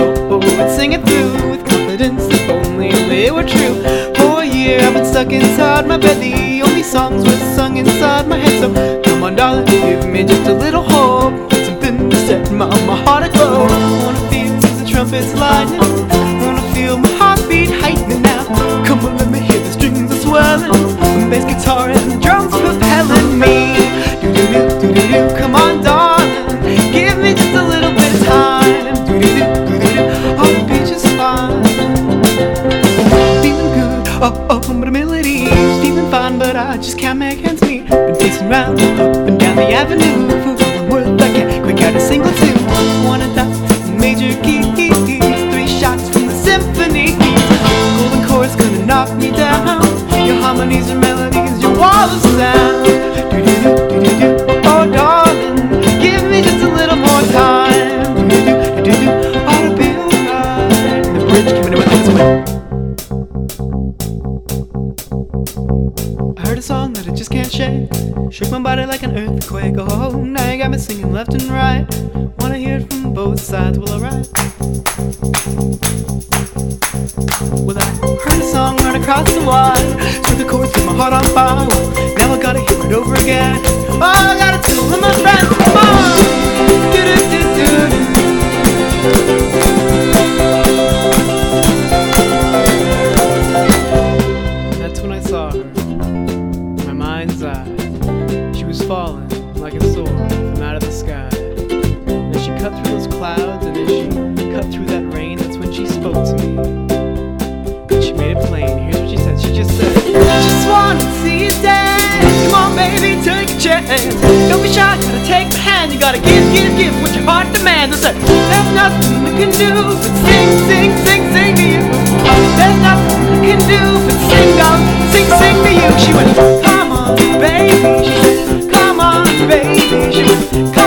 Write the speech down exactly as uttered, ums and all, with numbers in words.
oh, and sing it through with confidence if only they were true. For a year I've been stuck inside my bed, the only songs were sung inside my head. So come on darling, give me just a little hope, something to set my, my heart aglow. I wanna feel the trumpets lightning, wanna feel my heartbeat heightening now. Come on, let me hear the strings are swelling, the bass guitar and the drums propelling me. Do do do do do do, come on darling, give me just a little bit of time. Do do do do do do, I'll be just fine. Feeling good, oh oh, but the melody's feeling fine, but I just can't make ends meet. Been pacing round, up and down the avenue, for all I'm worth I can't quick out a single tune. One of that major keys, three shots from the symphony. Golden chords gonna knock me down, your harmonies and melodies, your wall of sound. Do do do do do do, oh darling, give me just a little more time. Do do do do do, ought to be alright. The bridge giving it with away. I heard a song that I just can't shake, shook my body like an earthquake. Oh, now you got me singing left and right, wanna hear it from both sides. Well, alright. Well, I heard a song right across the wire, struck the chords, set my heart on fire. Now I gotta hear it over again. Oh, I gotta tell all my friends, come on! Do do do do. That's when I saw her, in my mind's eye. She was falling like a sword from out of the sky. And as she cut through those clouds, and as she cut through that rain, that's when she spoke to me. And she made it plain. Here's what she said. She just said, I just wanna see you dance. Come on baby, take a chance. Don't be shy, gotta take my hand. You gotta give, give, give what your heart demands. I said, there's nothing I can do but sing, sing, sing, sing to you. There's nothing I can do but sing, out, sing, sing to you. She went, come on baby. She said, come on baby. She went,